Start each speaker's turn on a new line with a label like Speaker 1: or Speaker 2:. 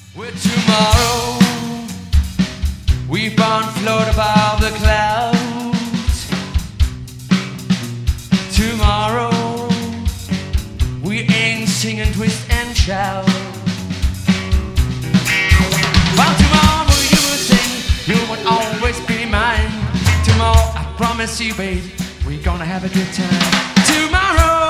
Speaker 1: With tomorrow, we born float above the clouds. Tomorrow, we ain't sing and twist and shout. Well, tomorrow you will sing, you will always be mine. Tomorrow, I promise you, baby, we're gonna have a good time. Tomorrow.